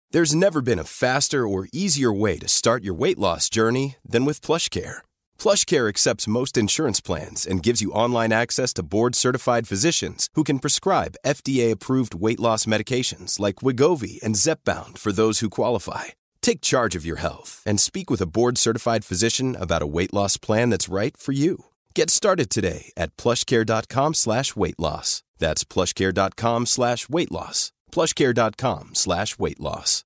There's never been a faster or easier way to start your weight loss journey than with PlushCare. PlushCare accepts most insurance plans and gives you online access to board-certified physicians who can prescribe FDA-approved weight loss medications like Wegovy and Zepbound for those who qualify. Take charge of your health and speak with a board-certified physician about a weight loss plan that's right for you. Get started today at plushcare.com/weight-loss. That's plushcare.com/weight-loss. plushcare.com/weight-loss.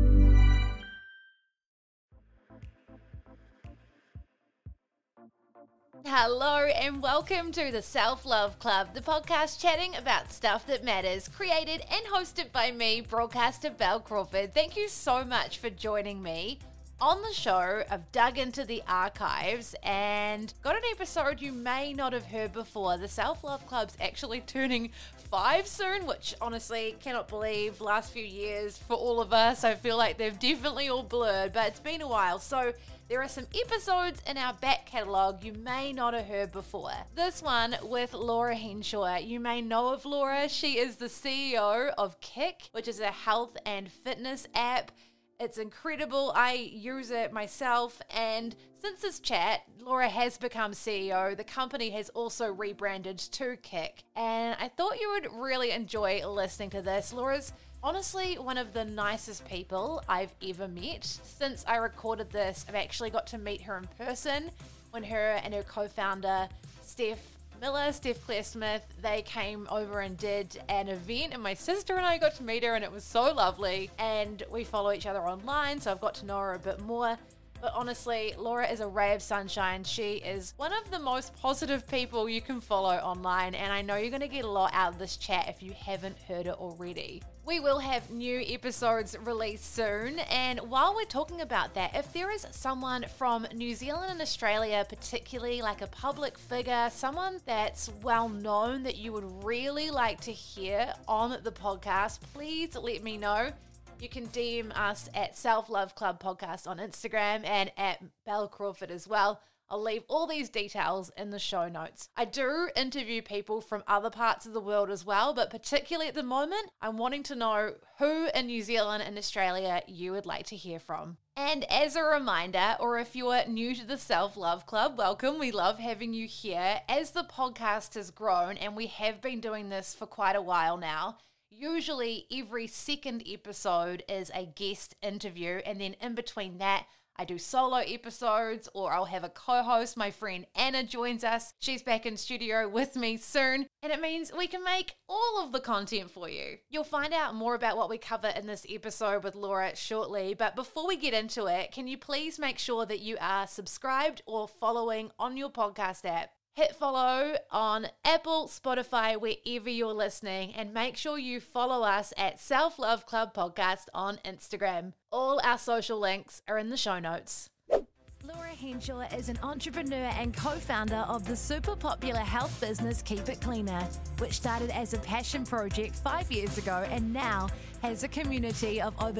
Hello and welcome to the Self-Love Club, the podcast chatting about stuff that matters, created and hosted by me, broadcaster Belle Crawford. Thank you so much for joining me. On the show, I've dug into the archives and got an episode you may not have heard before. The Self-Love Club's actually turning 5 soon, which honestly cannot believe. Last few years for all of us, I feel like they've definitely all blurred, but it's been a while. So there are some episodes in our back catalogue you may not have heard before. This one with Laura Henshaw. You may know of Laura. She is the CEO of Kick, which is a health and fitness app. It's incredible. I use it myself, and since this chat, Laura has become CEO. The company has also rebranded to Kick, and I thought you would really enjoy listening to this. Laura's honestly one of the nicest people I've ever met. Since I recorded this, I've actually got to meet her in person when her and her co-founder, Steph Claire Smith, they came over and did an event, and my sister and I got to meet her, and it was so lovely. And we follow each other online, so I've got to know her a bit more. But honestly, Laura is a ray of sunshine. She is one of the most positive people you can follow online, and I know you're going to get a lot out of this chat if you haven't heard it already. We will have new episodes released soon, and while we're talking about that, if there is someone from New Zealand and Australia, particularly like a public figure, someone that's well known that you would really like to hear on the podcast, please let me know. You can DM us at Self-Love Club Podcast on Instagram and at Belle Crawford as well. I'll leave all these details in the show notes. I do interview people from other parts of the world as well, but particularly at the moment, I'm wanting to know who in New Zealand and Australia you would like to hear from. And as a reminder, or if you're new to the Self-Love Club, welcome. We love having you here. As the podcast has grown, and we have been doing this for quite a while now, usually every second episode is a guest interview, and then in between that, I do solo episodes, or I'll have a co-host. My friend Anna joins us. She's back in studio with me soon, and it means we can make all of the content for you. You'll find out more about what we cover in this episode with Laura shortly, but before we get into it, can you please make sure that you are subscribed or following on your podcast app? Hit follow on Apple, Spotify, wherever you're listening, and make sure you follow us at Self-Love Club Podcast on Instagram. All our social links are in the show notes. Laura Henshaw is an entrepreneur and co-founder of the super popular health business Keep It Cleaner, which started as a passion project 5 years ago and now has a community of over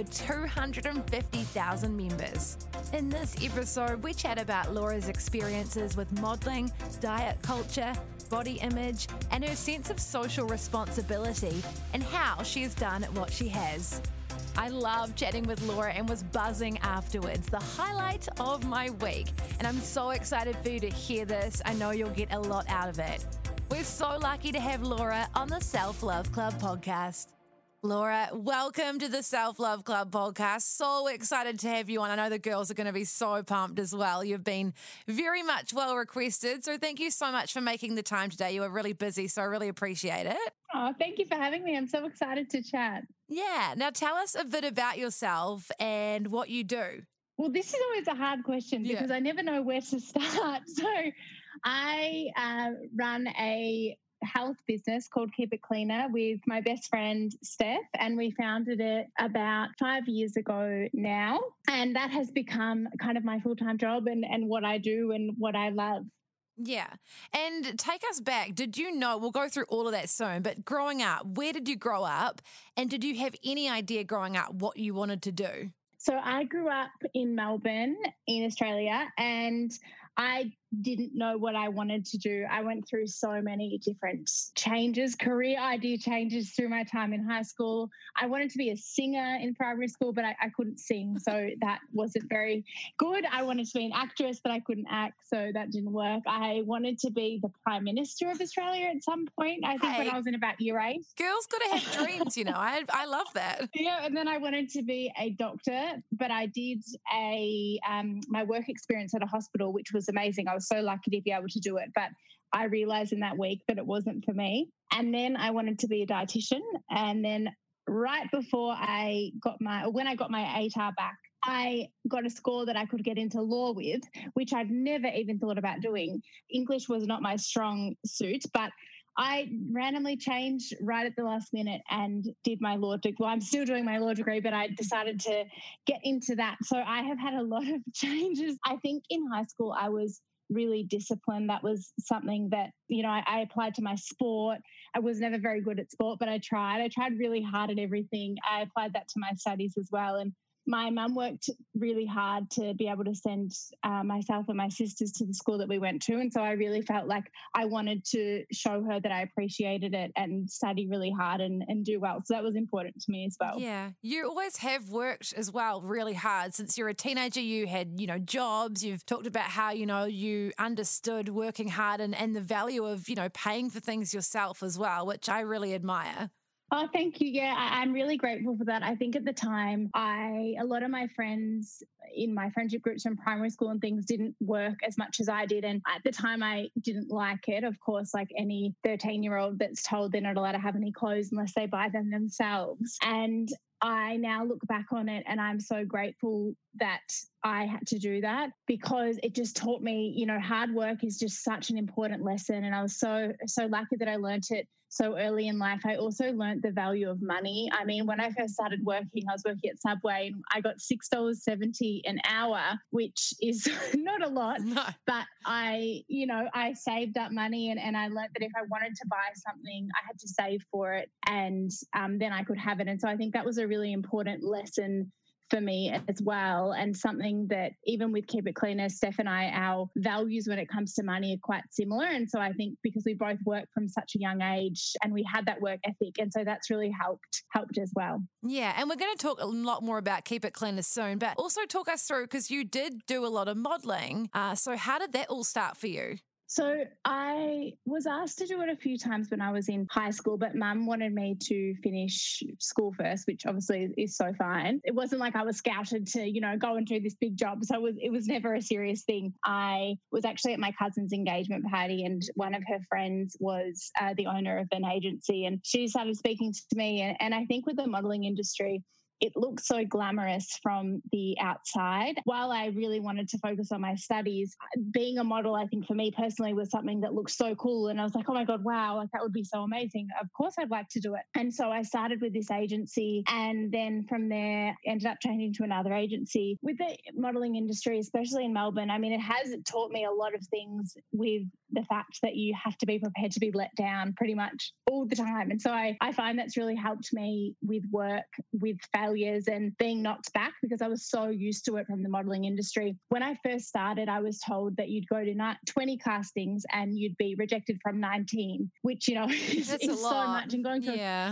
250,000 members. In this episode, we chat about Laura's experiences with modeling, diet culture, body image, and her sense of social responsibility and how she has done what she has. I love chatting with Laura and was buzzing afterwards, the highlight of my week. And I'm so excited for you to hear this. I know you'll get a lot out of it. We're so lucky to have Laura on the Self-Love Club podcast. Laura, welcome to the Self-Love Club podcast. So excited to have you on. I know the girls are going to be so pumped as well. You've been very much well requested. So thank you so much for making the time today. You were really busy, so I really appreciate it. Oh, thank you for having me. I'm so excited to chat. Yeah. Now tell us a bit about yourself and what you do. Well, this is always a hard question because I never know where to start. So I run a health business called Keep It Cleaner with my best friend Steph, and we founded it about 5 years ago now, and that has become kind of my full-time job and what I do and what I love. Yeah. And take us back. Did you know, we'll go through all of that soon, but growing up, where did you grow up, and did you have any idea growing up what you wanted to do? So I grew up in Melbourne in Australia, and I didn't know what I wanted to do. I went through so many different changes, career idea changes through my time in high school. I wanted to be a singer in primary school, but I couldn't sing, so that wasn't very good. I wanted to be an actress, but I couldn't act, so that didn't work. I wanted to be the Prime Minister of Australia at some point, I think when I was in about year 8. Girls got to have dreams, you know. I love that. Yeah, and then I wanted to be a doctor, but I did my work experience at a hospital, which was amazing. I was so lucky to be able to do it, but I realised in that week that it wasn't for me. And then I wanted to be a dietitian, and then right before when I got my ATAR back, I got a score that I could get into law with, which I'd never even thought about doing. English was not my strong suit, but I randomly changed right at the last minute and did my law degree. Well, I'm still doing my law degree, but I decided to get into that. So I have had a lot of changes. I think in high school I was really disciplined. That was something that, you know, I applied to my sport. I was never very good at sport, but I tried really hard at everything. I applied that to my studies as well. And my mum worked really hard to be able to send myself and my sisters to the school that we went to. And so I really felt like I wanted to show her that I appreciated it and study really hard and do well. So that was important to me as well. Yeah. You always have worked as well really hard. Since you're a teenager, you had, you know, jobs. You've talked about how, you know, you understood working hard and the value of, you know, paying for things yourself as well, which I really admire. Oh, thank you. Yeah, I'm really grateful for that. I think at the time, a lot of my friends in my friendship groups from primary school and things didn't work as much as I did. And at the time, I didn't like it. Of course, like any 13-year-old that's told they're not allowed to have any clothes unless they buy them themselves. And I now look back on it and I'm so grateful that I had to do that, because it just taught me, you know, hard work is just such an important lesson. And I was so lucky that I learned it so early in life. I also learned the value of money. I mean, when I first started working, I was working at Subway and I got $6.70 an hour, which is not a lot, but I saved up money and I learned that if I wanted to buy something, I had to save for it and then I could have it. And so I think that was a really important lesson for me as well, and something that even with Keep It Cleaner, Steph and I, our values when it comes to money are quite similar. And so I think because we both work from such a young age and we had that work ethic, and so that's really helped as well. Yeah, and we're going to talk a lot more about Keep It Cleaner soon, but also talk us through, because you did do a lot of modelling. So how did that all start for you? So I was asked to do it a few times when I was in high school, but Mum wanted me to finish school first, which obviously is so fine. It wasn't like I was scouted to, you know, go and do this big job. So it was never a serious thing. I was actually at my cousin's engagement party and one of her friends was the owner of an agency, and she started speaking to me. And I think with the modelling industry, it looks so glamorous from the outside. While I really wanted to focus on my studies, being a model, I think for me personally, was something that looked so cool. And I was like, oh my God, wow, like that would be so amazing. Of course I'd like to do it. And so I started with this agency, and then from there ended up changing to another agency. With the modelling industry, especially in Melbourne, I mean, it has taught me a lot of things, with the fact that you have to be prepared to be let down pretty much all the time. And so I find that's really helped me with work, with failures and being knocked back, because I was so used to it from the modelling industry. When I first started, I was told that you'd go to 20 castings and you'd be rejected from 19, which, you know, is so much. And going to,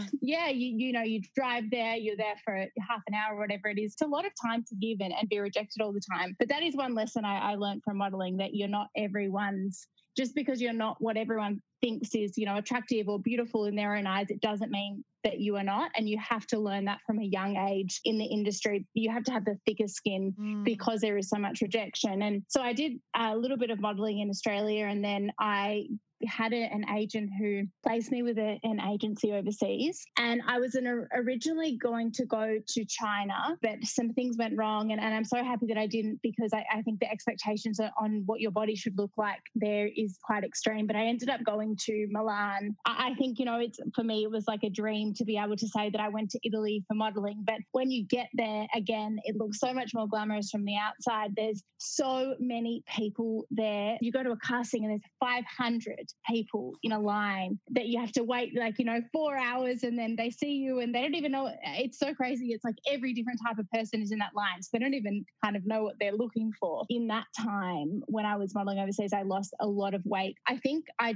you drive there, you're there for half an hour or whatever it is. It's a lot of time to give and be rejected all the time. But that is one lesson I learned from modelling, that you're not everyone's. Just because you're not what everyone thinks is, you know, attractive or beautiful in their own eyes, it doesn't mean that you are not. And you have to learn that from a young age in the industry. You have to have the thicker skin because there is so much rejection. And so I did a little bit of modelling in Australia, and then I had an agent who placed me with an agency overseas. And I was originally going to go to China, but some things went wrong. And I'm so happy that I didn't, because I think the expectations on what your body should look like there is quite extreme. But I ended up going travel to Milan. I think, it's for me, it was like a dream to be able to say that I went to Italy for modeling. But when you get there, again, it looks so much more glamorous from the outside. There's so many people there. You go to a casting and there's 500 people in a line that you have to wait 4 hours, and then they see you and they don't even know. It's so crazy. It's like every different type of person is in that line. So they don't even kind of know what they're looking for. In that time when I was modeling overseas, I lost a lot of weight. I think I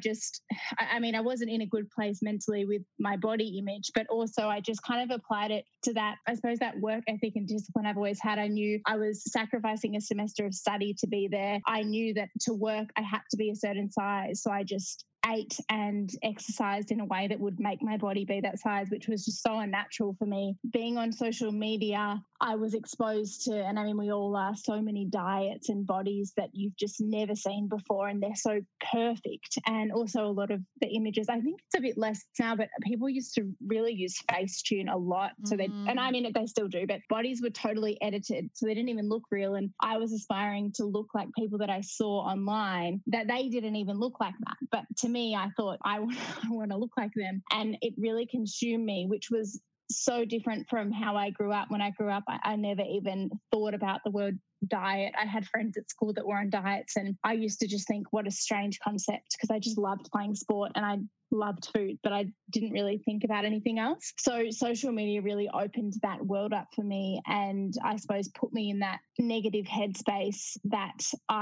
wasn't in a good place mentally with my body image, but also I just kind of applied it to that, I suppose, that work ethic and discipline I've always had. I knew I was sacrificing a semester of study to be there. I knew that to work, I had to be a certain size. So I just ate and exercised in a way that would make my body be that size, which was just so unnatural for me. Being on social media, I was exposed to, and I mean, we all are, so many diets and bodies that you've just never seen before, and they're so perfect. And also a lot of the images, I think it's a bit less now, but people used to really use Facetune a lot. So they still do, but bodies were totally edited. So they didn't even look real. And I was aspiring to look like people that I saw online that they didn't even look like that. But to me, I thought I want to look like them. And it really consumed me, which was so different from how I grew up. When I grew up, I never even thought about the word diet. I had friends at school that were on diets, and I used to just think, what a strange concept, because I just loved playing sport and I loved food, but I didn't really think about anything else. So social media really opened that world up for me, and I suppose put me in that negative headspace that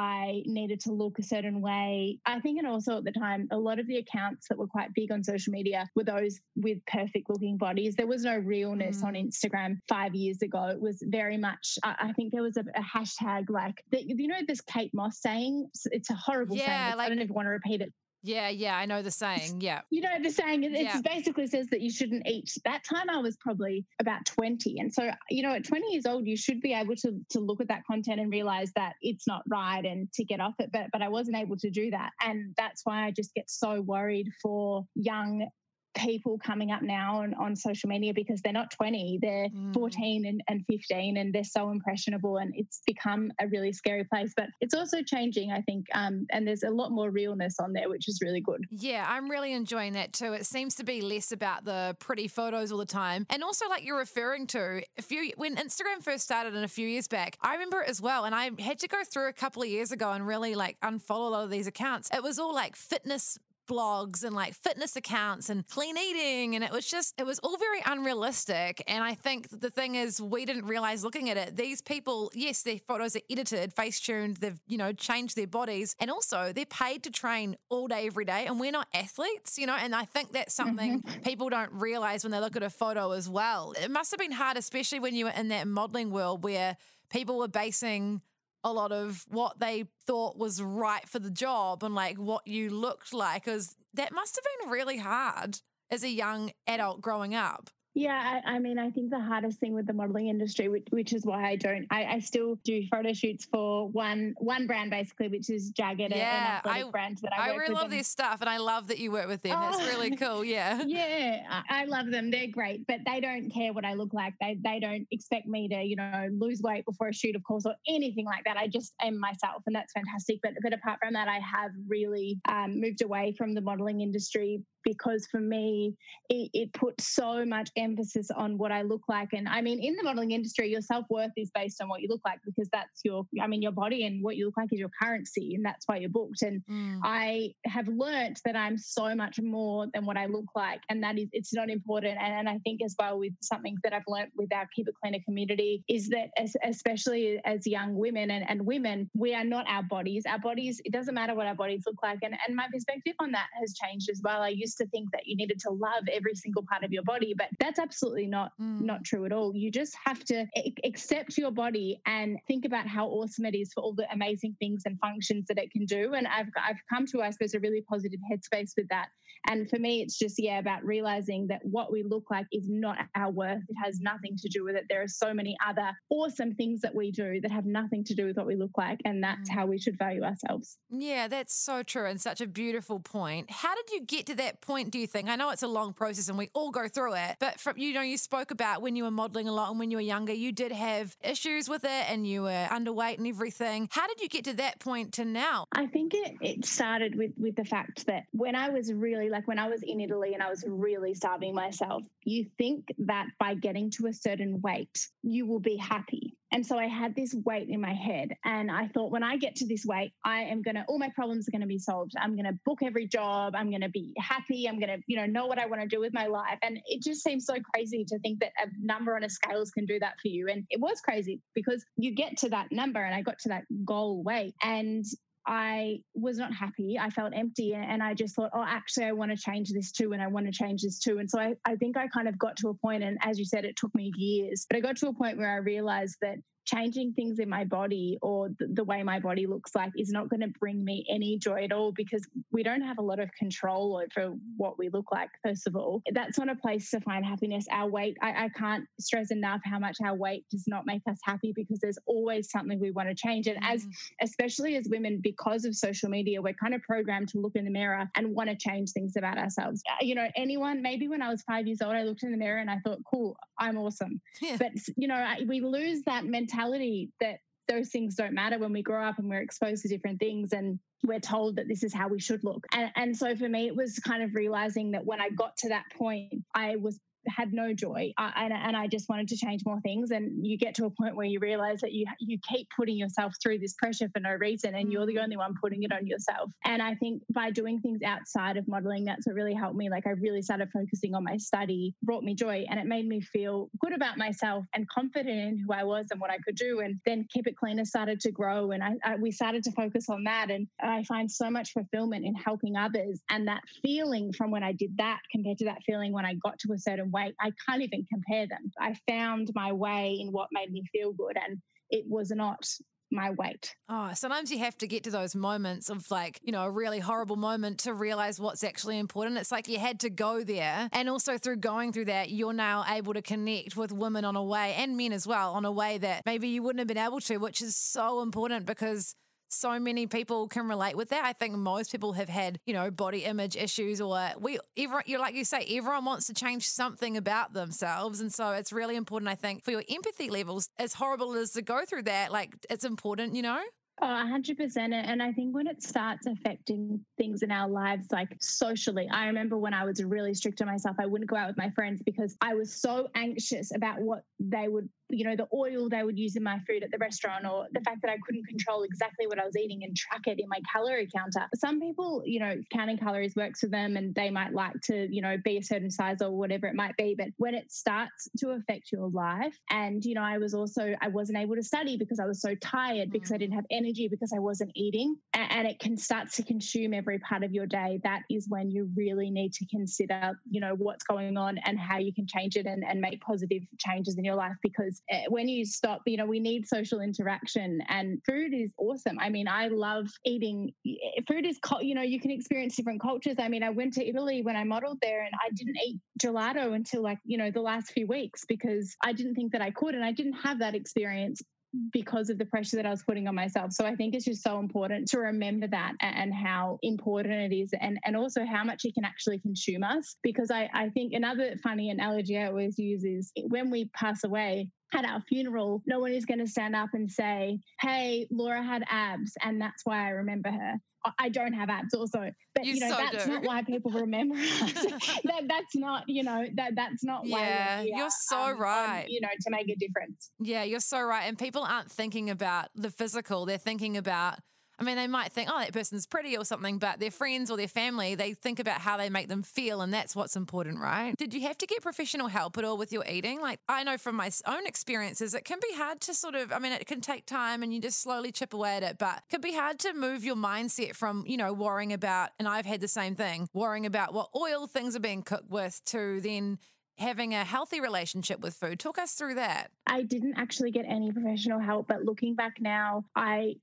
I needed to look a certain way. I think, and also at the time, a lot of the accounts that were quite big on social media were those with perfect looking bodies. There was no realness on Instagram 5 years ago. It was very much, I think there was a hashtag like, this Kate Moss saying, it's a horrible saying. I don't even want to repeat it. Yeah, I know the saying, yeah. You know the saying, it basically says that you shouldn't eat. That time I was probably about 20. And so, at 20 years old, you should be able to look at that content and realize that it's not right and to get off it. But I wasn't able to do that. And that's why I just get so worried for young people coming up now on social media, because they're not 20, they're 14 and 15, and they're so impressionable, and it's become a really scary place. But it's also changing, I think, and there's a lot more realness on there, which is really good. Yeah, I'm really enjoying that too. It seems to be less about the pretty photos all the time. And also, like you're referring to, when Instagram first started and a few years back, I remember it as well, and I had to go through a couple of years ago and really unfollow a lot of these accounts. It was all fitness blogs and fitness accounts and clean eating, and it was all very unrealistic. And I think the thing is, we didn't realize looking at it, these people, yes, their photos are edited, face tuned, they've changed their bodies, and also they're paid to train all day every day, and we're not athletes, and I think that's something people don't realize when they look at a photo as well. It must have been hard, especially when you were in that modeling world where people were basing a lot of what they thought was right for the job and what you looked like, because that must have been really hard as a young adult growing up. Yeah, I mean, I think the hardest thing with the modeling industry, which is why I still do photo shoots for one brand basically, which is Jagged, an athletic brand that I work with. I really love their stuff, and I love that you work with them. That's really cool, yeah. Yeah, I love them. They're great, but they don't care what I look like. They don't expect me to, lose weight before a shoot, of course, or anything like that. I just am myself, and that's fantastic. But apart from that, I have really moved away from the modeling industry, because for me, it put so much emphasis on what I look like. And I mean, in the modeling industry, your self-worth is based on what you look like, because that's your body, and what you look like is your currency, and that's why you're booked. And I have learnt that I'm so much more than what I look like, and it's not important. And I think as well, with something that I've learnt with our Keep It Cleaner community, is that especially as young women and women, we are not our bodies. Our bodies, it doesn't matter what our bodies look like. And my perspective on that has changed as well. I used to think that you needed to love every single part of your body, but that's absolutely not true at all. You just have to accept your body and think about how awesome it is for all the amazing things and functions that it can do. And I've come to, I suppose, a really positive headspace with that. And for me, it's just, about realizing that what we look like is not our worth. It has nothing to do with it. There are so many other awesome things that we do that have nothing to do with what we look like. And that's how we should value ourselves. Yeah, that's so true and such a beautiful point. How did you get to that point, do you think? I know it's a long process and we all go through it, but from, you spoke about when you were modeling a lot and when you were younger, you did have issues with it and you were underweight and everything. How did you get to that point to now? I think it started with the fact that when I was really, when I was in Italy and I was really starving myself, you think that by getting to a certain weight, you will be happy. And so I had this weight in my head and I thought, when I get to this weight, all my problems are going to be solved. I'm going to book every job. I'm going to be happy. I'm going to, know what I want to do with my life. And it just seems so crazy to think that a number on a scales can do that for you. And it was crazy because you get to that number and I got to that goal weight and I was not happy. I felt empty and I just thought, actually, I want to change this too. And I want to change this too. And so I think I kind of got to a point, and as you said, it took me years, but I got to a point where I realized that changing things in my body or the way my body looks like is not going to bring me any joy at all, because we don't have a lot of control over what we look like, first of all. That's not a place to find happiness. Our weight, I can't stress enough how much our weight does not make us happy, because there's always something we want to change. And especially as women, because of social media, we're kind of programmed to look in the mirror and want to change things about ourselves. Maybe when I was 5 years old, I looked in the mirror and I thought, cool, I'm awesome. Yeah. But, we lose that mentality that those things don't matter when we grow up and we're exposed to different things and we're told that this is how we should look. And so for me, it was kind of realizing that when I got to that point, I had no joy and I just wanted to change more things. And you get to a point where you realize that you keep putting yourself through this pressure for no reason and you're the only one putting it on yourself. And I think by doing things outside of modeling, that's what really helped me. I really started focusing on my study, brought me joy, and it made me feel good about myself and confident in who I was and what I could do. And then Keep It Cleaner started to grow and we started to focus on that. And I find so much fulfillment in helping others. And that feeling from when I did that compared to that feeling when I got to a certain weight, I can't even compare them. I found my way in what made me feel good, and it was not my weight. Oh, sometimes you have to get to those moments of a really horrible moment to realize what's actually important. It's like you had to go there. And also through going through that, you're now able to connect with women on a way, and men as well, on a way that maybe you wouldn't have been able to, which is so important because so many people can relate with that. I think most people have had, body image issues, or like you say, everyone wants to change something about themselves. And so it's really important, I think, for your empathy levels, as horrible as to go through that, it's important, Oh, 100%. And I think when it starts affecting things in our lives, socially, I remember when I was really strict on myself, I wouldn't go out with my friends because I was so anxious about what they would, the oil they would use in my food at the restaurant, or the fact that I couldn't control exactly what I was eating and track it in my calorie counter. Some people, counting calories works for them and they might like to, be a certain size or whatever it might be. But when it starts to affect your life, and, I wasn't able to study because I was so tired, because I didn't have energy, because I wasn't eating, and it can start to consume every part of your day. That is when you really need to consider, what's going on and how you can change it and make positive changes in your life. Because when you stop, we need social interaction, and food is awesome. I mean, I love eating. Food is, you can experience different cultures. I mean, I went to Italy when I modeled there and I didn't eat gelato until the last few weeks because I didn't think that I could, and I didn't have that experience because of the pressure that I was putting on myself. So I think it's just so important to remember that and how important it is, and also how much it can actually consume us. Because I think another funny analogy I always use is when we pass away, at our funeral, no one is going to stand up and say, hey, Laura had abs and that's why I remember her. I don't have abs also, but that's not why people remember us. That's not, that's not why we're here, you're so right. To make a difference. Yeah, you're so right. And people aren't thinking about the physical. They're thinking about, they might think, oh, that person's pretty or something, but their friends or their family, they think about how they make them feel, and that's what's important, right? Did you have to get professional help at all with your eating? I know from my own experiences, it can be hard to it can take time and you just slowly chip away at it, but it can be hard to move your mindset from, worrying about, and I've had the same thing, worrying about what oil things are being cooked with, to then having a healthy relationship with food. Talk us through that. I didn't actually get any professional help, but looking back now, I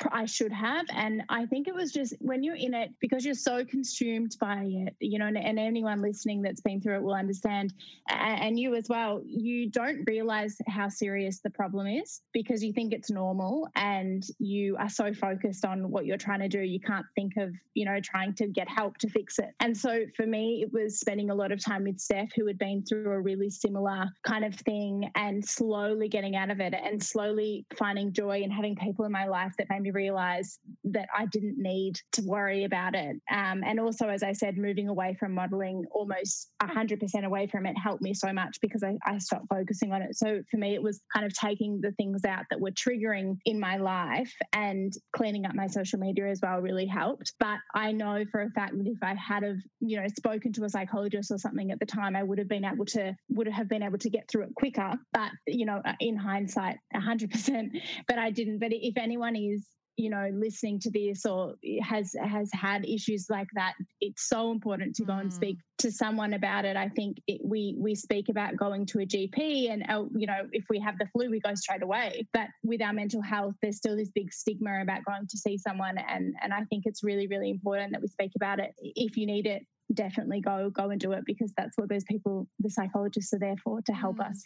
I should have. And I think it was just when you're in it, because you're so consumed by it, you know, and anyone listening that's been through it will understand, and you as well, you don't realize how serious the problem is because you think it's normal and you are so focused on what you're trying to do. You can't think of, you know, trying to get help to fix it. And so for me, it was spending a lot of time with Steph, who had been through a really similar kind of thing, and slowly getting out of it and slowly finding joy and having people in my life that made me realize that I didn't need to worry about it. And also, as I said, moving away from modeling, almost 100% away from it, helped me so much because I stopped focusing on it. So for me, it was kind of taking the things out that were triggering in my life, and cleaning up my social media as well really helped. But I know for a fact that if I had have, you know, spoken to a psychologist or something at the time, I would have been able to get through it quicker. But, you know, in hindsight, 100%, but I didn't. But if anyone is, you know, listening to this or has had issues like that, it's so important to go and speak to someone about it. I think we speak about going to a GP and, you know, if we have the flu, we go straight away. But with our mental health, there's still this big stigma about going to see someone. And I think it's really, really important that we speak about it. If you need it, definitely go and do it, because that's what those people, the psychologists, are there for, to help us.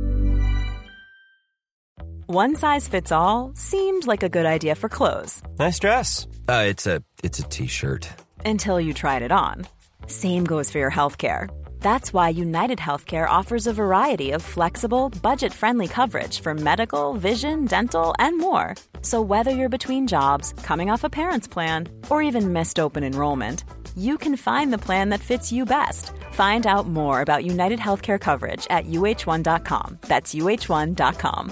One size fits all seemed like a good idea for clothes. Nice dress. It's a t-shirt. Until you tried it on. Same goes for your healthcare. That's why United Healthcare offers a variety of flexible, budget-friendly coverage for medical, vision, dental, and more. So whether you're between jobs, coming off a parent's plan, or even missed open enrollment, you can find the plan that fits you best. Find out more about United Healthcare coverage at uh1.com. That's uh1.com.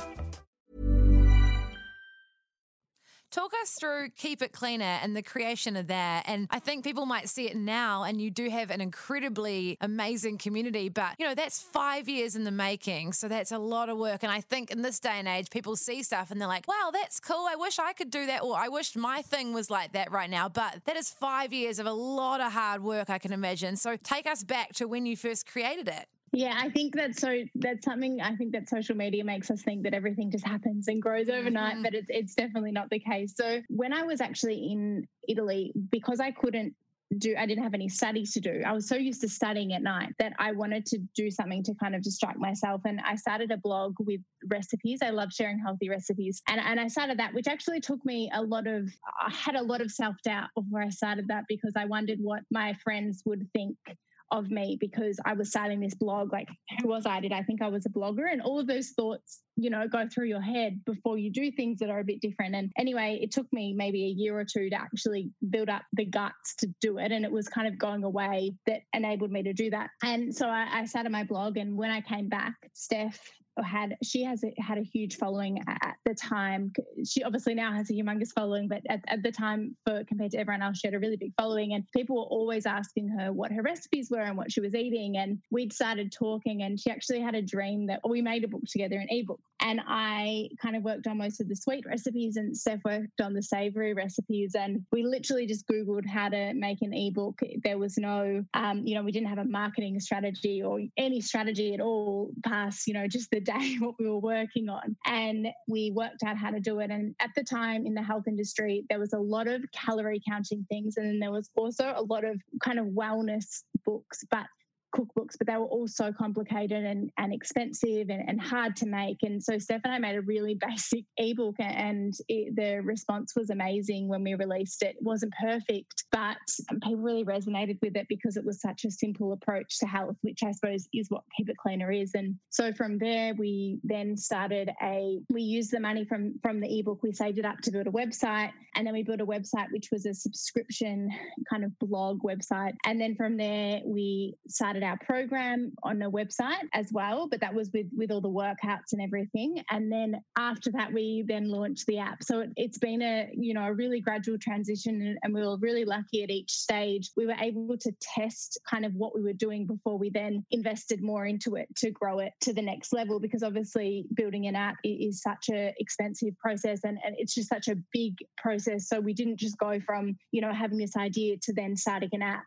Talk us through Keep It Cleaner and the creation of that. And I think people might see it now, and you do have an incredibly amazing community, but, you know, that's 5 years in the making. So that's a lot of work. And I think in this day and age, people see stuff and they're like, wow, that's cool. I wish I could do that. Or I wish my thing was like that right now. But that is 5 years of a lot of hard work, I can imagine. So take us back to when you first created it. Yeah, I think that's something. I think that social media makes us think that everything just happens and grows overnight, but it's definitely not the case. So when I was actually in Italy, because I didn't have any studies to do. I was so used to studying at night that I wanted to do something to kind of distract myself. And I started a blog with recipes. I love sharing healthy recipes. And I started that, which actually took me I had a lot of self-doubt before I started that, because I wondered what my friends would think of me, because I was starting this blog. Like, who was I? Did I think I was a blogger? And all of those thoughts, you know, go through your head before you do things that are a bit different. And anyway, it took me maybe a year or two to actually build up the guts to do it. And it was kind of going away that enabled me to do that. And so I started my blog. And when I came back, Steph had a huge following at the time. She obviously now has a humongous following, but at the time, compared to everyone else, she had a really big following, and people were always asking her what her recipes were and what she was eating. And we'd started talking, and she actually had a dream that we made a book together, an ebook. And I kind of worked on most of the sweet recipes, and Steph worked on the savory recipes. And we literally just Googled how to make an ebook. There was no, we didn't have a marketing strategy or any strategy at all past, just the day what we were working on. And we worked out how to do it. And at the time in the health industry, there was a lot of calorie counting things. And then there was also a lot of kind of wellness books, cookbooks, but they were all so complicated and expensive and hard to make. And so Steph and I made a really basic ebook, and the response was amazing when we released it. It wasn't perfect, but people really resonated with it because it was such a simple approach to health, which I suppose is what Keep It Cleaner is. And so from there, we then started we used the money from the ebook, we saved it up to build a website, and then we built a website which was a subscription kind of blog website. And then from there, we started our program on a website as well, but that was with all the workouts and everything. And then after that, we then launched the app. So it's been a really gradual transition, and we were really lucky at each stage. We were able to test kind of what we were doing before we then invested more into it to grow it to the next level, because obviously building an app is such an expensive process, and it's just such a big process. So we didn't just go from, having this idea to then starting an app.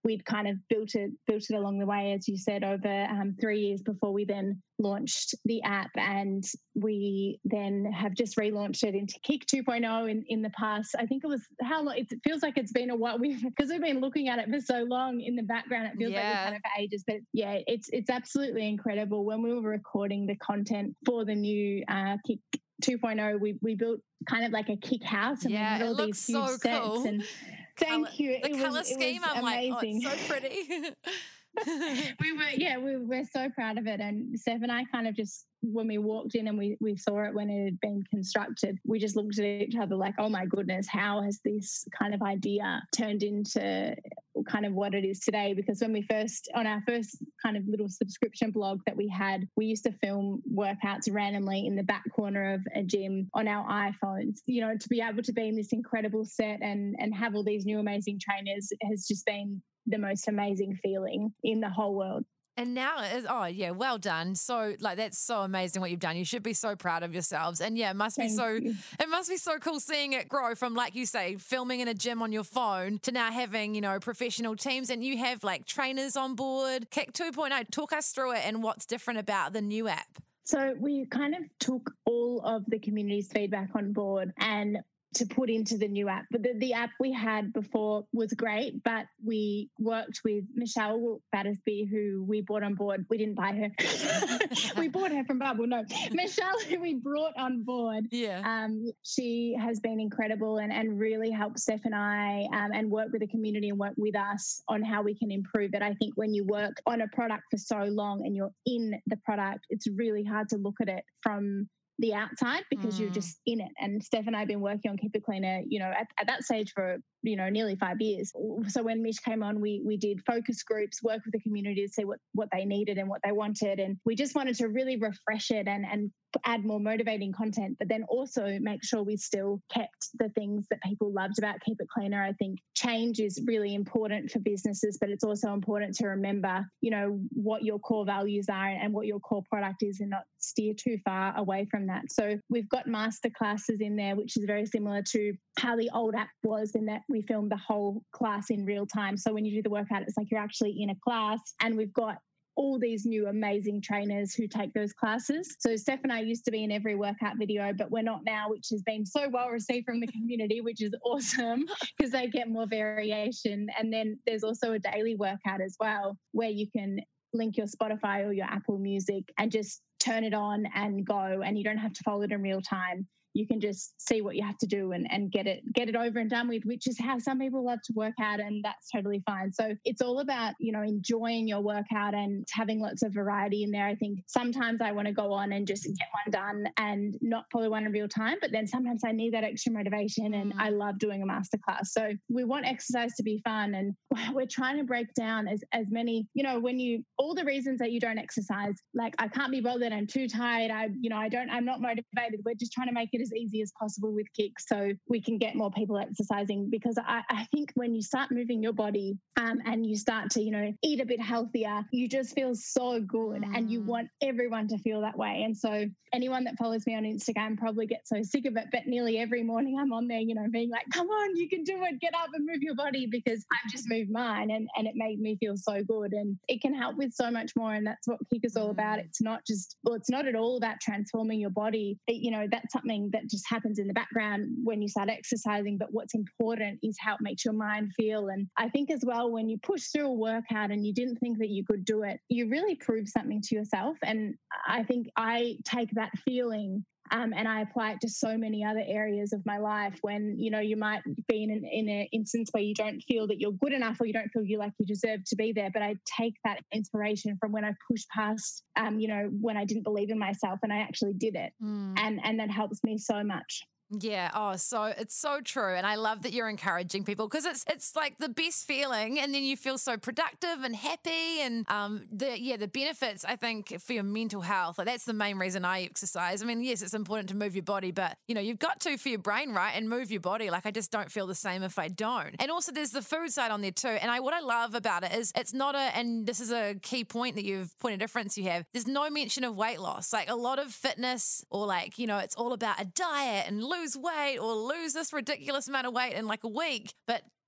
we'd kind of built it along the way, as you said, over 3 years before we then launched the app. And we then have just relaunched it into Kick 2.0 in the past. I think it was how long? It feels like it's been a while because we've been looking at it for so long in the background. It feels like it's kind of for ages. But yeah, it's absolutely incredible. When we were recording the content for the new Kick 2.0, we built kind of like a Kick house, and we had all these huge sets. Cool. And thank you. The colour scheme, I'm amazing. like, oh, it's so pretty. we're so proud of it. And Steph and I kind of just, when we walked in and we saw it when it had been constructed, we just looked at each other like, oh my goodness, how has this kind of idea turned into kind of what it is today? Because when we first, on our first kind of little subscription blog that we had, we used to film workouts randomly in the back corner of a gym on our iPhones. You know, to be able to be in this incredible set and have all these new amazing trainers has just been the most amazing feeling in the whole world. And now, well done. So, like, that's so amazing what you've done. You should be so proud of yourselves. And yeah, it must be so cool seeing it grow from, like you say, filming in a gym on your phone to now having, you know, professional teams, and you have like trainers on board. Kick 2.0, talk us through it and what's different about the new app. So we kind of took all of the community's feedback on board and to put into the new app. But the app we had before was great, but we worked with Michelle Battersby, who we brought on board. We didn't buy her. We bought her from Bubble. No, Michelle, who we brought on board. Yeah. She has been incredible and really helped Steph and I and work with the community and work with us on how we can improve it. I think when you work on a product for so long and you're in the product, it's really hard to look at it from the outside because you're just in it. And Steph and I have been working on Keep It Cleaner, you know, at that stage for, you know, nearly 5 years. So when Mish came on, we did focus groups, work with the community to see what they needed and what they wanted. And we just wanted to really refresh it and add more motivating content, but then also make sure we still kept the things that people loved about Keep It Cleaner. I think change is really important for businesses, but it's also important to remember, you know, what your core values are and what your core product is and not steer too far away from that. So we've got master classes in there, which is very similar to how the old app was in that we filmed the whole class in real time. So when you do the workout, it's like you're actually in a class, and we've got all these new amazing trainers who take those classes. So Steph and I used to be in every workout video, but we're not now, which has been so well received from the community, which is awesome because they get more variation. And then there's also a daily workout as well, where you can link your Spotify or your Apple Music and just turn it on and go, and you don't have to follow it in real time. You can just see what you have to do and get it over and done with, which is how some people love to work out, and that's totally fine. So it's all about, you know, enjoying your workout and having lots of variety in there. I think sometimes I want to go on and just get one done and not follow one in real time, but then sometimes I need that extra motivation, and I love doing a masterclass. So we want exercise to be fun, and we're trying to break down as many, you know, all the reasons that you don't exercise, like I can't be bothered, I'm too tired, I'm not motivated. We're just trying to make it as easy as possible with Kick so we can get more people exercising, because I think when you start moving your body and you start to, you know, eat a bit healthier, you just feel so good and you want everyone to feel that way. And so anyone that follows me on Instagram probably gets so sick of it, but nearly every morning I'm on there, you know, being like, come on, you can do it, get up and move your body, because I've just moved mine and it made me feel so good. And it can help with so much more, and that's what Kick is all about. It's not at all about transforming your body. You know, that's something that just happens in the background when you start exercising, but what's important is how it makes your mind feel. And I think as well, when you push through a workout and you didn't think that you could do it, you really prove something to yourself. And I think I take that feeling and I apply it to so many other areas of my life when, you know, you might be in an instance where you don't feel that you're good enough or you don't feel like you deserve to be there. But I take that inspiration from when I pushed past, you know, when I didn't believe in myself and I actually did it. And that helps me so much. Yeah. Oh, so it's so true. And I love that you're encouraging people, because it's like the best feeling, and then you feel so productive and happy, and the benefits, I think, for your mental health, like that's the main reason I exercise. I mean, yes, it's important to move your body, but you know, you've got to for your brain, right? And move your body. Like I just don't feel the same if I don't. And also there's the food side on there too. And what I love about it is it's not and this is a key point that point of difference you have, there's no mention of weight loss. Like a lot of fitness, or like, you know, it's all about a diet and lose weight or lose this ridiculous amount of weight in like a week. But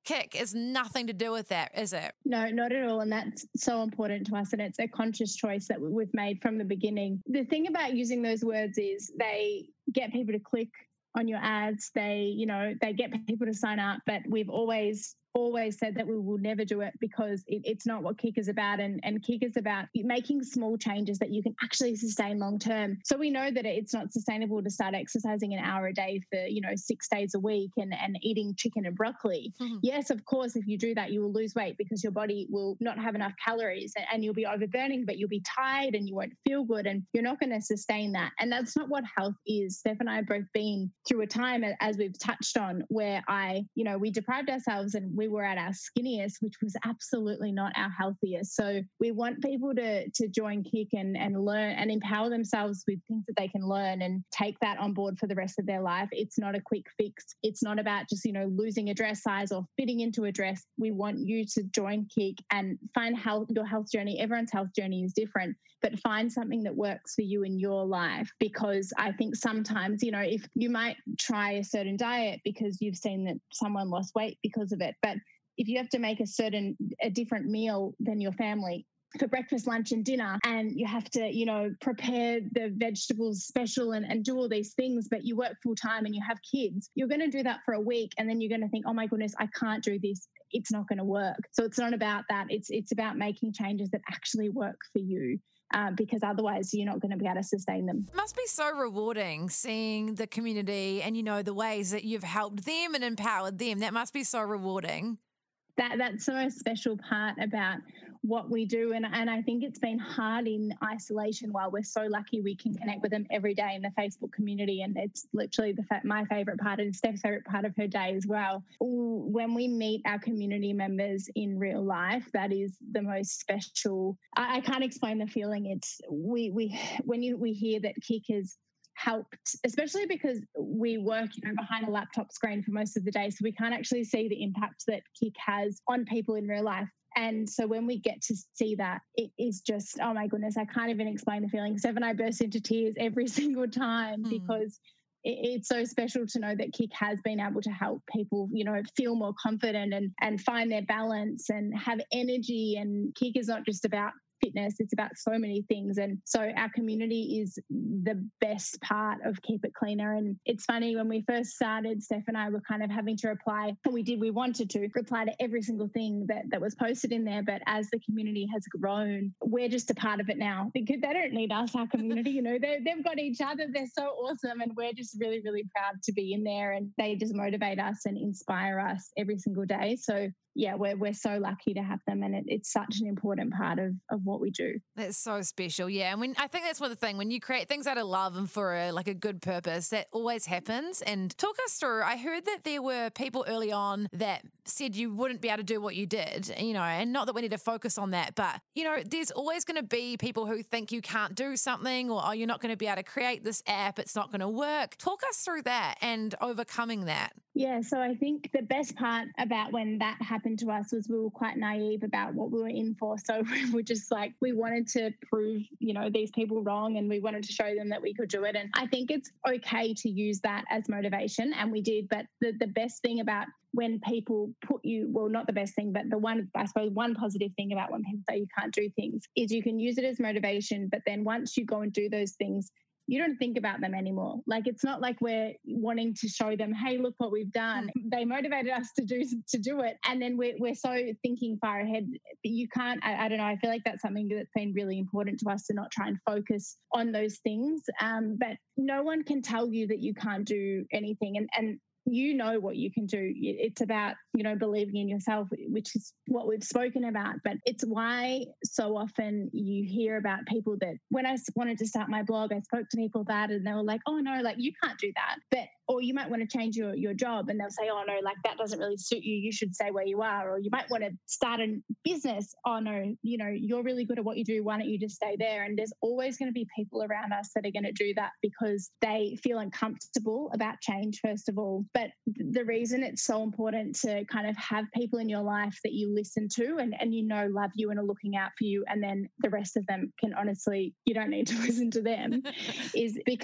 kick is nothing to do with that, is it? No, not at all. And that's so important to us. And it's a conscious choice that we've made from the beginning. The thing about using those words is they get people to click on your ads. They get people to sign up, but we've always said that we will never do it because it's not what Kick is about. And Kick is about making small changes that you can actually sustain long term. So we know that it's not sustainable to start exercising an hour a day for, 6 days a week and eating chicken and broccoli. Mm-hmm. Yes, of course, if you do that, you will lose weight because your body will not have enough calories and you'll be overburning, but you'll be tired and you won't feel good and you're not going to sustain that. And that's not what health is. Steph and I have both been through a time, as we've touched on, where we deprived ourselves and we were at our skinniest, which was absolutely not our healthiest. So we want people to join Kick and learn and empower themselves with things that they can learn and take that on board for the rest of their life. It's not a quick fix. It's not about just, losing a dress size or fitting into a dress. We want you to join Kick and find your health journey. Everyone's health journey is different, but find something that works for you in your life. Because I think sometimes, if you might try a certain diet because you've seen that someone lost weight because of it, but if you have to make a different meal than your family for breakfast, lunch and dinner, and you have to, prepare the vegetables special and do all these things, but you work full time and you have kids, you're going to do that for a week. And then you're going to think, oh my goodness, I can't do this. It's not going to work. So it's not about that. It's about making changes that actually work for you. Because otherwise you're not going to be able to sustain them. It must be so rewarding seeing the community and, the ways that you've helped them and empowered them. That must be so rewarding. That's the most special part about what we do. And I think it's been hard in isolation while we're so lucky we can connect with them every day in the Facebook community. And it's literally my favourite part and Steph's favourite part of her day as well. When we meet our community members in real life, that is the most special. I can't explain the feeling. It's when we hear that Kick has helped, especially because we work behind a laptop screen for most of the day, so we can't actually see the impact that Kick has on people in real life. And so when we get to see that, it is just, oh my goodness, I can't even explain the feeling. Steph and I burst into tears every single time because it's so special to know that Kick has been able to help people, feel more confident and find their balance and have energy. And Kick is not just about fitness, it's about so many things. And so our community is the best part of Keep It Cleaner. And it's funny, when we first started, Steph and I were kind of having to reply, and we wanted to reply to every single thing that was posted in there. But as the community has grown, we're just a part of it now because they don't need us, our community, they've got each other. They're so awesome. And we're just really, really proud to be in there, and they just motivate us and inspire us every single day. So yeah, we're so lucky to have them, and it's such an important part of what we do. That's so special, yeah. And I think that's one of the things, when you create things out of love and for a good purpose, that always happens. And talk us through, I heard that there were people early on that said you wouldn't be able to do what you did, and not that we need to focus on that, but, there's always going to be people who think you can't do something, or, you're not going to be able to create this app, it's not going to work. Talk us through that and overcoming that. Yeah, so I think the best part about when that happened to us was we were quite naive about what we were in for. So we were just we wanted to prove, these people wrong, and we wanted to show them that we could do it. And I think it's okay to use that as motivation, and we did. But the best thing about when people put you, well, not the best thing, but one positive thing about when people say you can't do things is you can use it as motivation. But then once you go and do those things, you don't think about them anymore. It's not like we're wanting to show them, hey, look what we've done. They motivated us to do it. And then we're so thinking far ahead. But you can't, I don't know, I feel like that's something that's been really important to us, to not try and focus on those things. But no one can tell you that you can't do anything. And what you can do. It's about, believing in yourself, which is what we've spoken about. But it's why so often you hear about people that, when I wanted to start my blog, I spoke to people about it and they were like, oh no, you can't do that. Or you might want to change your job, and they'll say, oh no, that doesn't really suit you. You should stay where you are. Or you might want to start a business. Oh no, you're really good at what you do. Why don't you just stay there? And there's always going to be people around us that are going to do that because they feel uncomfortable about change, first of all. But the reason it's so important to kind of have people in your life that you listen to and love you and are looking out for you, and then the rest of them can, honestly, you don't need to listen to them, is because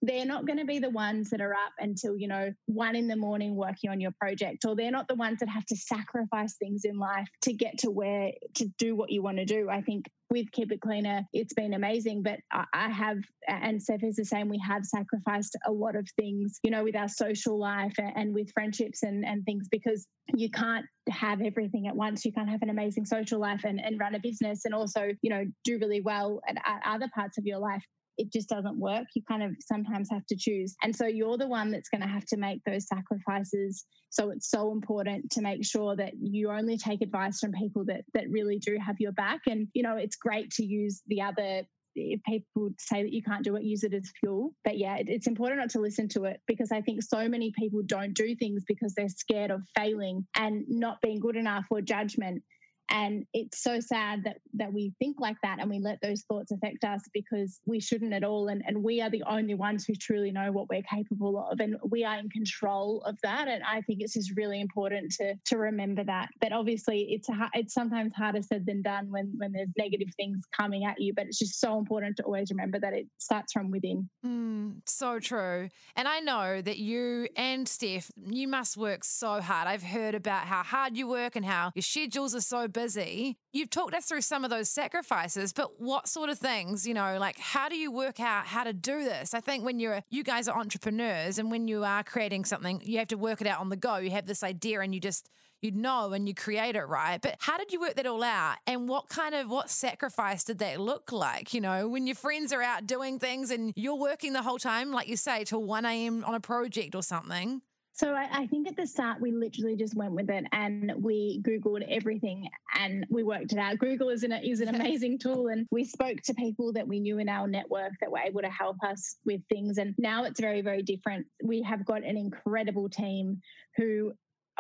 they're not going to be the ones that are up until, 1 a.m. working on your project, or they're not the ones that have to sacrifice things in life to get to do what you want to do. I think with Keep It Cleaner, it's been amazing, but I have, and Steph is the same, we have sacrificed a lot of things, with our social life and with friendships and things, because you can't have everything at once. You can't have an amazing social life and run a business and also, do really well at other parts of your life. It just doesn't work. You kind of sometimes have to choose. And so you're the one that's going to have to make those sacrifices. So it's so important to make sure that you only take advice from people that really do have your back. And, it's great to use the other, if people say that you can't do it, use it as fuel. But yeah, it's important not to listen to it, because I think so many people don't do things because they're scared of failing and not being good enough or judgment. And it's so sad that we think like that and we let those thoughts affect us, because we shouldn't at all. And we are the only ones who truly know what we're capable of, and we are in control of that. And I think it's just really important to remember that. But obviously it's sometimes harder said than done when there's negative things coming at you, but it's just so important to always remember that it starts from within. So true. And I know that you and Steph, you must work so hard. I've heard about how hard you work and how your schedules are so busy. You've talked us through some of those sacrifices, but what sort of things, like how do you work out how to do this? I think when you guys are entrepreneurs, and when you are creating something, you have to work it out on the go. You have this idea and you know and you create it, right? But how did you work that all out? And what sacrifice did that look like? When your friends are out doing things and you're working the whole time, like you say, till 1 a.m. on a project or something. So I think at the start, we literally just went with it and we Googled everything and we worked it out. Google is an amazing tool, and we spoke to people that we knew in our network that were able to help us with things. And now it's very, very different. We have got an incredible team who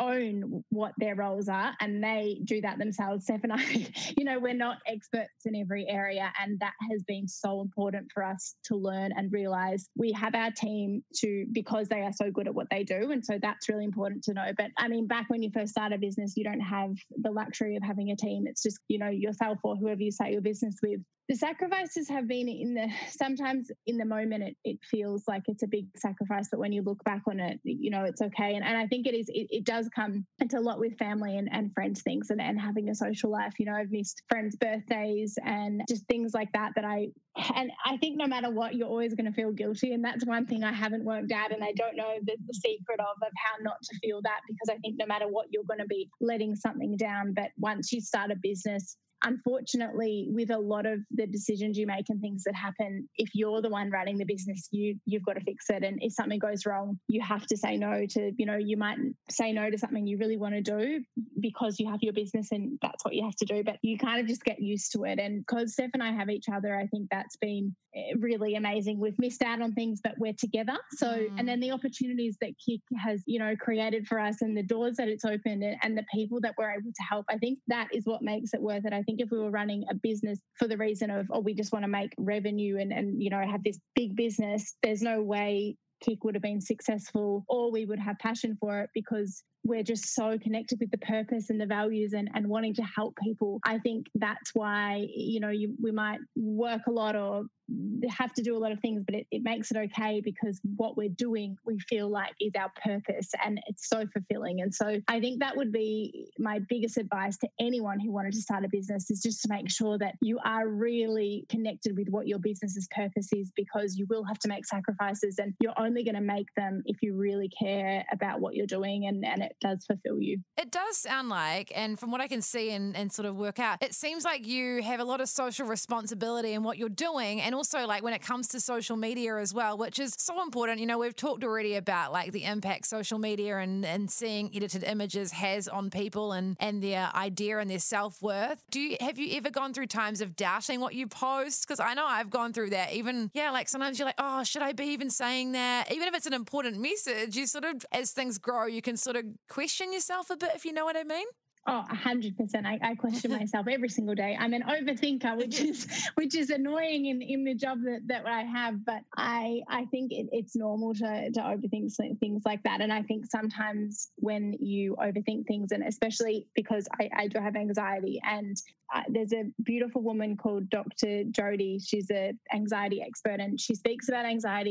own what their roles are, and they do that themselves. Steph and I, we're not experts in every area, and that has been so important for us to learn and realize we have our team because they are so good at what they do. And so that's really important to know. But I mean, back when you first start a business, you don't have the luxury of having a team. It's just, yourself or whoever you start your business with. The sacrifices have been sometimes in the moment, it feels like it's a big sacrifice, but when you look back on it, it's okay. And I think it does come into a lot with family and friends things and having a social life. I've missed friends' birthdays and just things like that I think no matter what, you're always going to feel guilty. And that's one thing I haven't worked out, and I don't know the secret of how not to feel that, because I think no matter what, you're going to be letting something down. But once you start a business, unfortunately, with a lot of the decisions you make and things that happen, if you're the one running the business, you've got to fix it. And if something goes wrong, you have to say no to, you might say no to something you really want to do because you have your business and that's what you have to do. But you kind of just get used to it. And because Steph and I have each other, I think that's been really amazing. We've missed out on things, but we're together. So, and then the opportunities that Kick has, created for us, and the doors that it's opened, and the people that we're able to help, I think that is what makes it worth it. I think if we were running a business for the reason of, we just want to make revenue and have this big business, there's no way Kick would have been successful, or we would have passion for it, because we're just so connected with the purpose and the values and wanting to help people. I think that's why, we might work a lot or have to do a lot of things, but it makes it okay, because what we're doing, we feel like is our purpose, and it's so fulfilling. And so I think that would be my biggest advice to anyone who wanted to start a business, is just to make sure that you are really connected with what your business's purpose is, because you will have to make sacrifices, and you're only going to make them if you really care about what you're doing and it does fulfill you. It does sound like, and from what I can see and sort of work out, it seems like you have a lot of social responsibility in what you're doing, and also like when it comes to social media as well, which is so important. We've talked already about like the impact social media and seeing edited images has on people and their idea and their self-worth. Have you ever gone through times of doubting what you post? Because I know I've gone through that. Even, like sometimes you're like, oh, should I be even saying that? Even if it's an important message, you sort of, as things grow, you can sort of question yourself a bit, if you know what I mean. Oh, 100%. I question myself every single day. I'm an overthinker, which is annoying in the job that I have. But I think it's normal to overthink things like that. And I think sometimes when you overthink things, and especially because I do have anxiety, and there's a beautiful woman called Dr. Jody. She's an anxiety expert, and she speaks about anxiety as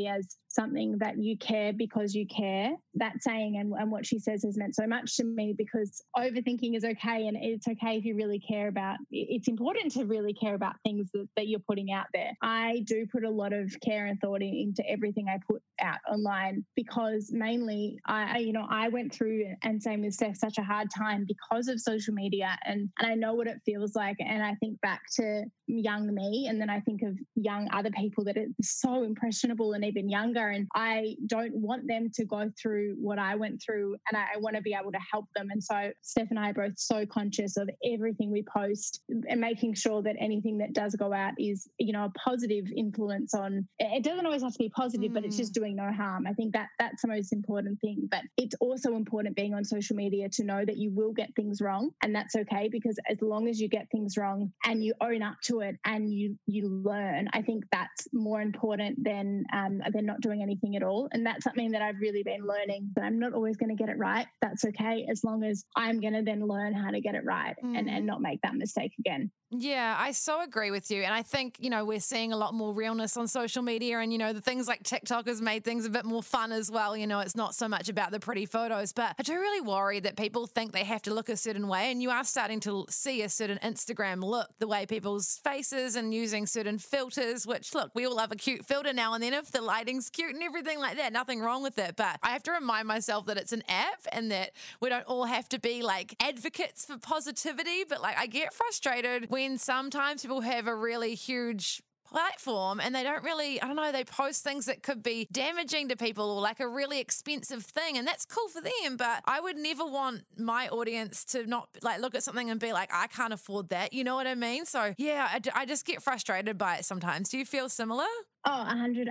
something that you care because you care. That saying and what she says has meant so much to me, because overthinking is okay, and it's okay if you really care about, it's important to really care about things that you're putting out there. I do put a lot of care and thought into everything I put out online, because mainly I went through, and same with Steph, such a hard time because of social media, and I know what it feels like. And I think back to young me, and then I think of young other people that are so impressionable and even younger, and I don't want them to go through what I went through, and I want to be able to help them. And so Steph and I are both so conscious of everything we post, and making sure that anything that does go out is, a positive influence on, it doesn't always have to be positive, but it's just doing no harm. I think that's the most important thing. But it's also important being on social media to know that you will get things wrong, and that's okay, because as long as you get things wrong and you own up to it and you learn, I think that's more important than not doing anything at all. And that's something that I've really been learning, that I'm not always going to get it right. That's okay, as long as I'm going to then learn how to get it right and not make that mistake again. Yeah, I so agree with you. And I think, we're seeing a lot more realness on social media, and, the things like TikTok has made things a bit more fun as well. It's not so much about the pretty photos, but I do really worry that people think they have to look a certain way, and you are starting to see a certain Instagram look, the way people's faces and using certain filters, which, look, we all have a cute filter now and then if the lighting's cute and everything like that, nothing wrong with it. But I have to remind myself that it's an app, and that we don't all have to be like advocates for positivity. But like, I get frustrated when sometimes people have a really huge platform and they don't really, they post things that could be damaging to people, or like a really expensive thing, and that's cool for them, but I would never want my audience to not like look at something and be like, I can't afford that, you know what I mean? So yeah, I just get frustrated by it sometimes. Do you feel similar? Oh, 100%.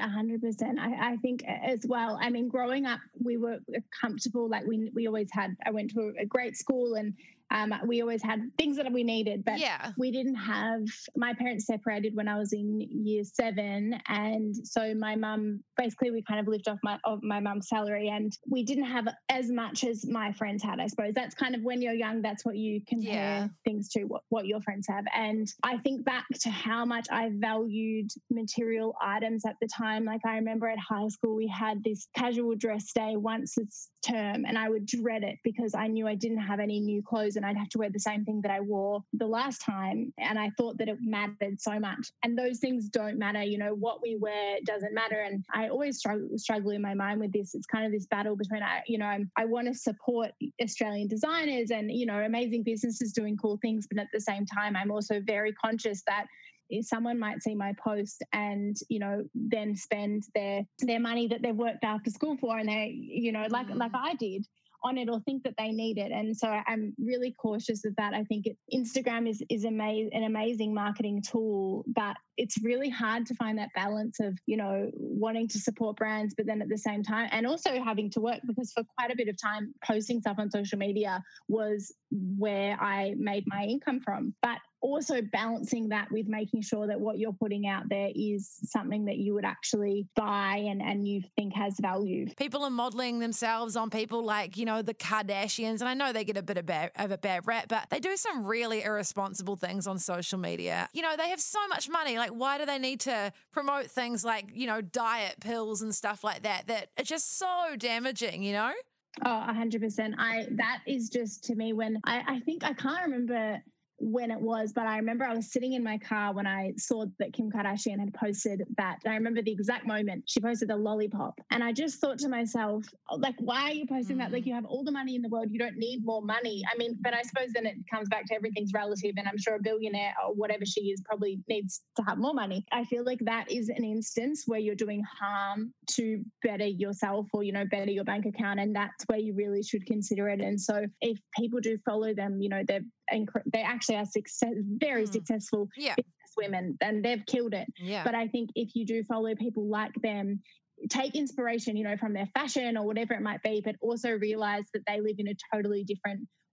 I think as well. I mean, growing up, we were comfortable. Like we always had, I went to a great school, and we always had things that we needed, but we didn't have, my parents separated when I was in year 7. And so my mum, basically we kind of lived off my mum's salary, and we didn't have as much as my friends had, I suppose. That's kind of, when you're young, that's what you compare things to, what your friends have. And I think back to how much I valued material items at the time. Like, I remember at high school, we had this casual dress day once a term, and I would dread it because I knew I didn't have any new clothes, and I'd have to wear the same thing that I wore the last time. And I thought that it mattered so much. And those things don't matter. What we wear doesn't matter. And I always struggle in my mind with this. It's kind of this battle between, I want to support Australian designers and, amazing businesses doing cool things. But at the same time, I'm also very conscious that if someone might see my post and, then spend their money that they've worked after school for, and they, like I did, on it, or think that they need it. And so I'm really cautious of that. I think Instagram is an amazing marketing tool, but it's really hard to find that balance of, wanting to support brands, but then at the same time, and also having to work, because for quite a bit of time, posting stuff on social media was where I made my income from. But also balancing that with making sure that what you're putting out there is something that you would actually buy and you think has value. People are modeling themselves on people like, the Kardashians, and I know they get a bit of a bad rap, but they do some really irresponsible things on social media. They have so much money. Like, why do they need to promote things like, diet pills and stuff like that are just so damaging, Oh, 100%. That is just, to me, when I think, I can't remember when it was, but I remember I was sitting in my car when I saw that Kim Kardashian had posted that. And I remember the exact moment she posted the lollipop. And I just thought to myself, like, why are you posting that? Like, you have all the money in the world. You don't need more money. I mean, but I suppose then it comes back to everything's relative. And I'm sure a billionaire or whatever she is probably needs to have more money. I feel like that is an instance where you're doing harm to better yourself or, better your bank account. And that's where you really should consider it. And so if people do follow them, they actually are very successful business women, and they've killed it. Yeah. But I think if you do follow people like them, take inspiration, from their fashion or whatever it might be, but also realize that they live in a totally different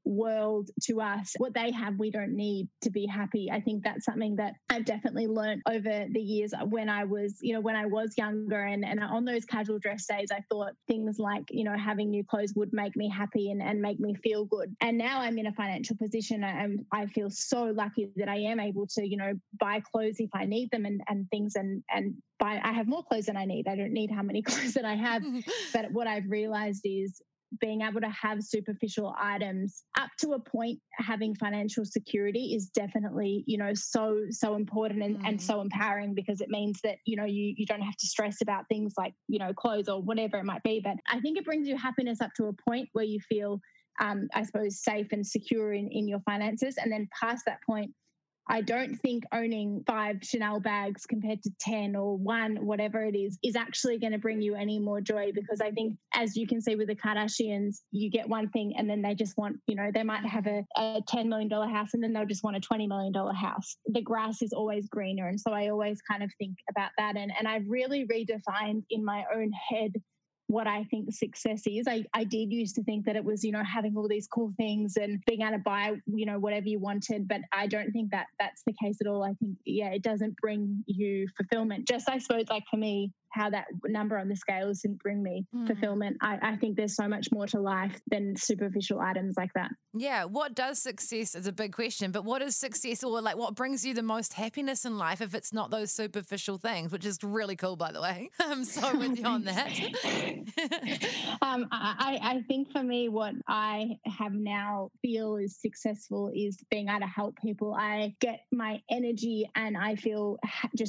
world to us. What they have, we don't need to be happy. I think that's something that I've definitely learned over the years when I was younger and on those casual dress days, I thought things like, having new clothes would make me happy and make me feel good. And now I'm in a financial position and I feel so lucky that I am able to, buy clothes if I need them and things and I have more clothes than I need. I don't need how many clothes that I have. But what I've realized is being able to have superficial items up to a point, having financial security is definitely, so important and so empowering, because it means that, you don't have to stress about things like, clothes or whatever it might be. But I think it brings you happiness up to a point where you feel, I suppose, safe and secure in your finances. And then past that point, I don't think owning 5 Chanel bags compared to 10 or 1, whatever it is actually going to bring you any more joy, because I think, as you can see with the Kardashians, you get one thing and then they just want, they might have a $10 million house and then they'll just want a $20 million house. The grass is always greener. And so I always kind of think about that. And I've really redefined in my own head what I think success is. I did used to think that it was, having all these cool things and being able to buy, whatever you wanted. But I don't think that that's the case at all. I think, it doesn't bring you fulfillment. Just, I suppose, like for me, how that number on the scales didn't bring me fulfillment. I think there's so much more to life than superficial items like that. Yeah. What does success is a big question, but what is success, or like what brings you the most happiness in life if it's not those superficial things, which is really cool, by the way. I'm so with you on that. I think for me, what I have now feel is successful is being able to help people. I get my energy and I feel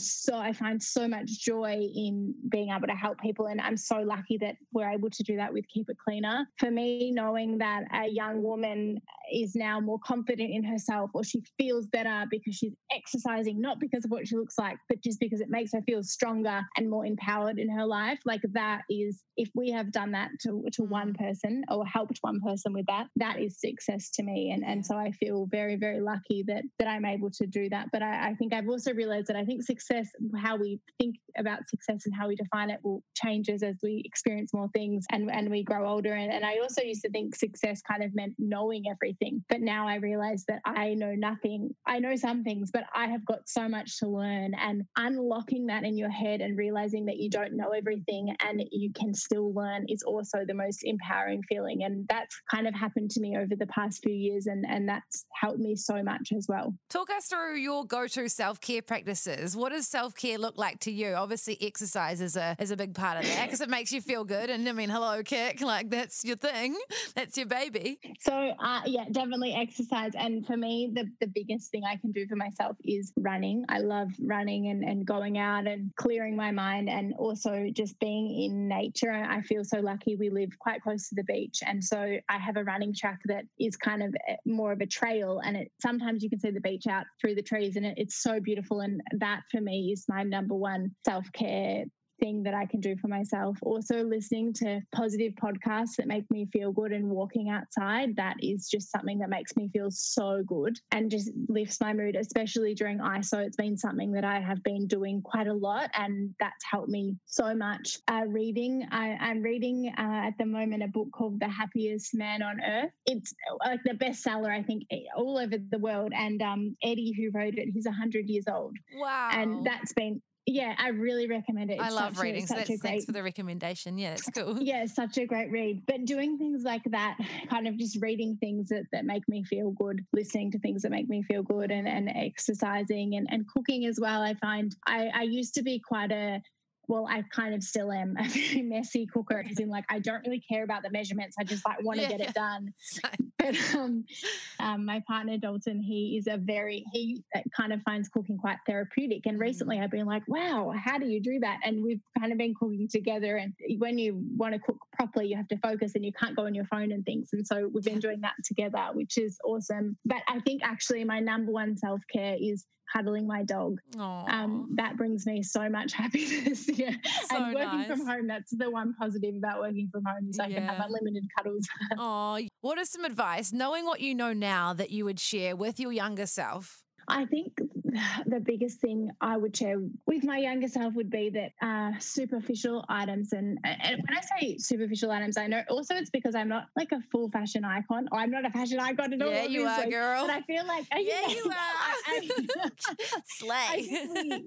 I find so much joy in being able to help people. And I'm so lucky that we're able to do that with Keep It Cleaner. For me, knowing that a young woman is now more confident in herself, or she feels better because she's exercising, not because of what she looks like, but just because it makes her feel stronger and more empowered in her life. Like that is, if we have done that to one person or helped one person with that, that is success to me. And so I feel very, very lucky that I'm able to do that. But I think I've also realized that I think success, how we think about success and how we define it, will changes as we experience more things and we grow older. And I also used to think success kind of meant knowing everything. But now I realize that I know nothing. I know some things, but I have got so much to learn, and unlocking that in your head and realizing that you don't know everything and you can still learn is also the most empowering feeling. And that's kind of happened to me over the past few years, and that's helped me so much as well. Talk us through your go-to self-care practices. What does self-care look like to you? Obviously, exercise is a big part of that because it makes you feel good. And I mean, hello, Kick, like that's your thing. That's your baby. So, definitely exercise. And for me, the biggest thing I can do for myself is running. I love running and going out and clearing my mind, and also just being in nature. I feel so lucky. We live quite close to the beach. And so I have a running track that is kind of more of a trail, and sometimes you can see the beach out through the trees, and it's so beautiful. And that for me is my number one self-care thing that I can do for myself. Also listening to positive podcasts that make me feel good and walking outside, that is just something that makes me feel so good and just lifts my mood, especially during ISO. It's been something that I have been doing quite a lot, and that's helped me so much. Reading, I'm reading at the moment a book called The Happiest Man on Earth. It's like the bestseller, I think, all over the world. And Eddie, who wrote it, he's 100 years old. Wow. And that's been... Yeah, I really recommend it. I love reading, so thanks for the recommendation. Yeah, that's cool. Yeah, such a great read. But doing things like that, kind of just reading things that make me feel good, listening to things that make me feel good, and exercising and cooking as well. I find I used to be quite I kind of still am a very messy cooker, as in, like, I don't really care about the measurements. I just want to get it done. But my partner Dalton, he kind of finds cooking quite therapeutic. And recently I've been like, wow, how do you do that? And we've kind of been cooking together. And when you want to cook properly, you have to focus and you can't go on your phone and things. And so we've been doing that together, which is awesome. But I think actually my number one self-care is cuddling my dog. That brings me so much happiness. Yeah. So and working from home, that's the one positive about working from home, is I can have unlimited cuddles. What is some advice, knowing what you know now, that you would share with your younger self? I think the biggest thing I would share with my younger self would be that superficial items, and when I say superficial items, I know also it's because I'm not like a full fashion icon, or I'm not a fashion icon at all. Yeah, you are, girl. But I feel like you are. Slay.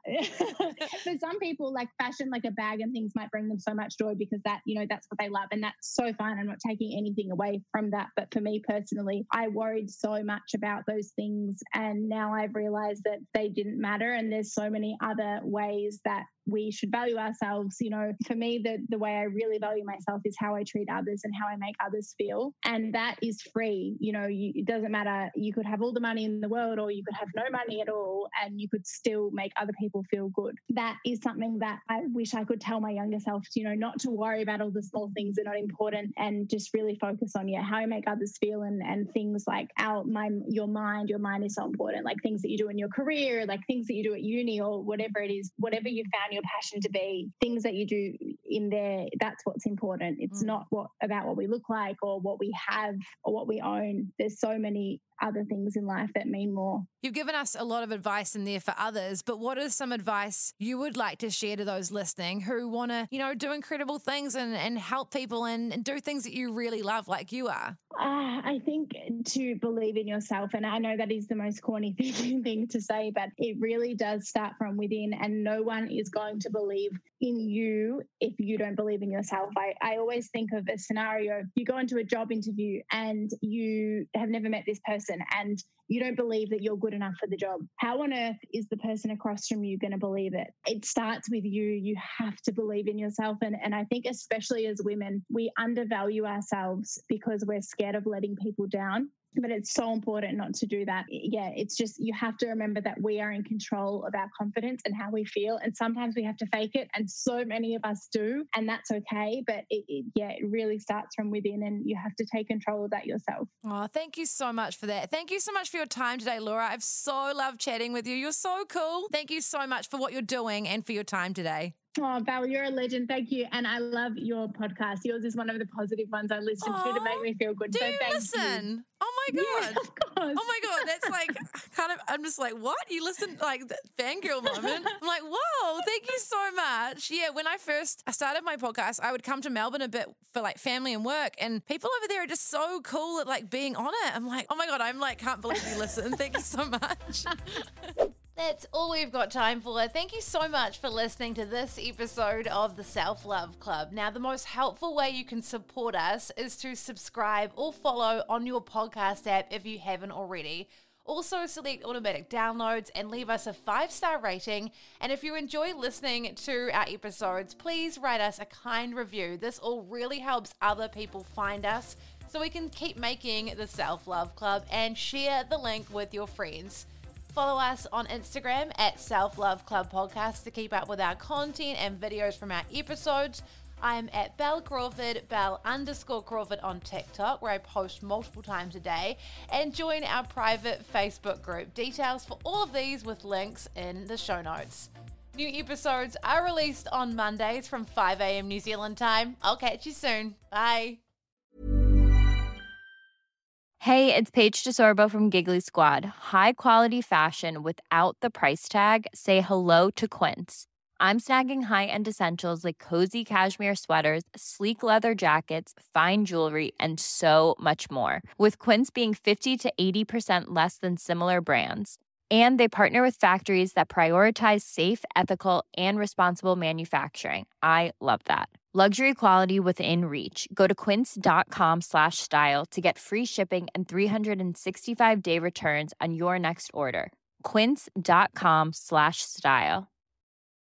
For some people, like fashion, like a bag and things might bring them so much joy because that, that's what they love, and that's so fine. I'm not taking anything away from that, but for me personally, I worried so much about those things, and now I've realized that they didn't matter, and there's so many other ways that we should value ourselves. For me, the way I really value myself is how I treat others and how I make others feel. And that is free. It doesn't matter. You could have all the money in the world, or you could have no money at all, and you could still make other people feel good. That is something that I wish I could tell my younger self, not to worry about all the small things that are not important, and just really focus on, how you make others feel, and things like your mind is so important, like things that you do in your career, like things that you do at uni, or whatever it is, whatever you found your passion to be, things that you do in there, that's what's important. It's not about what we look like or what we have or what we own. There's so many other things in life that mean more. You've given us a lot of advice in there for others, but what is some advice you would like to share to those listening who want to, do incredible things and help people and do things that you really love like you are? I think to believe in yourself, and I know that is the most corny thing to say, but it really does start from within, and no one is going to believe in you if you don't believe in yourself. I always think of a scenario. You go into a job interview and you have never met this person and you don't believe that you're good enough for the job. How on earth is the person across from you going to believe it? It starts with you. You have to believe in yourself. And I think especially as women, we undervalue ourselves because we're scared of letting people down. But it's so important not to do that. Yeah, it's just you have to remember that we are in control of our confidence and how we feel. And sometimes we have to fake it. And so many of us do. And that's okay. But it really starts from within, and you have to take control of that yourself. Oh, thank you so much for that. Thank you so much for your time today, Laura. I've so loved chatting with you. You're so cool. Thank you so much for what you're doing and for your time today. Oh, Val, you're a legend. Thank you. And I love your podcast. Yours is one of the positive ones I listen to make me feel good. Do you listen? Oh my God. Yeah, of course. Oh my God. That's like I'm just like, what? You listen, like the fangirl moment. I'm like, whoa, thank you so much. Yeah, when I started my podcast, I would come to Melbourne a bit for like family and work, and people over there are just so cool at like being on it. I'm like, oh my God, can't believe you listen. Thank you so much. That's all we've got time for. Thank you so much for listening to this episode of the Self Love Club. Now, the most helpful way you can support us is to subscribe or follow on your podcast app if you haven't already. Also, select automatic downloads and leave us a 5-star rating. And if you enjoy listening to our episodes, please write us a kind review. This all really helps other people find us so we can keep making the Self Love Club, and share the link with your friends. Follow us on Instagram at Self Love Club Podcast to keep up with our content and videos from our episodes. I'm at Belle Crawford, Belle_Crawford on TikTok, where I post multiple times a day. And join our private Facebook group. Details for all of these with links in the show notes. New episodes are released on Mondays from 5 a.m. New Zealand time. I'll catch you soon. Bye. Hey, it's Paige DeSorbo from Giggly Squad. High quality fashion without the price tag. Say hello to Quince. I'm snagging high-end essentials like cozy cashmere sweaters, sleek leather jackets, fine jewelry, and so much more. With Quince being 50 to 80% less than similar brands. And they partner with factories that prioritize safe, ethical, and responsible manufacturing. I love that. Luxury quality within reach. Go to quince.com/style to get free shipping and 365-day returns on your next order. Quince.com/style.